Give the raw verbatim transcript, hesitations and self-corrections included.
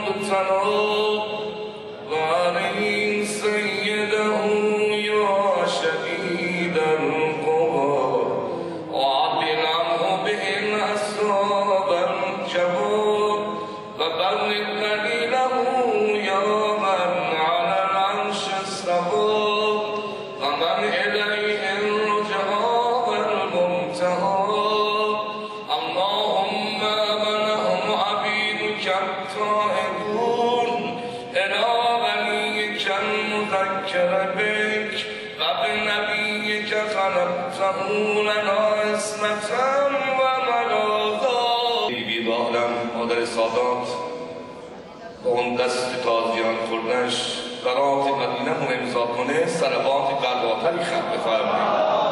المبتلى وعليه سيده يا شديد القوى وعدل عنه به الأسباب الجبار وبلغ دليله يا من على العرش استوى ومن إليه الرجعى والمنتهى اللهم من هم عبيدك التائبون إلى وليك المذكر بك وبنبيك خلقته لنا عصمة وملاذا بی‌بالم مادر سادات با اون دست تازیان خوردنش برات مدینه رو امضا کنه صلوات قلباتری خط بفرمایید.